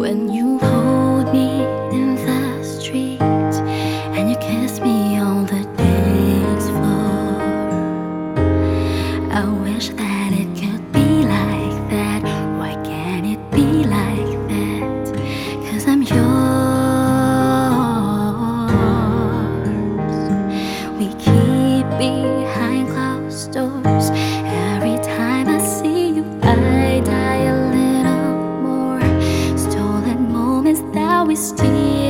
When you hold me in the street and you kiss me on the dance floor, I wish that it could be like that. Why can't it be like that? 'Cause I'm yours. We keep behind closed doors. Every time I see you, I die a little more. Stolen moments that we steal.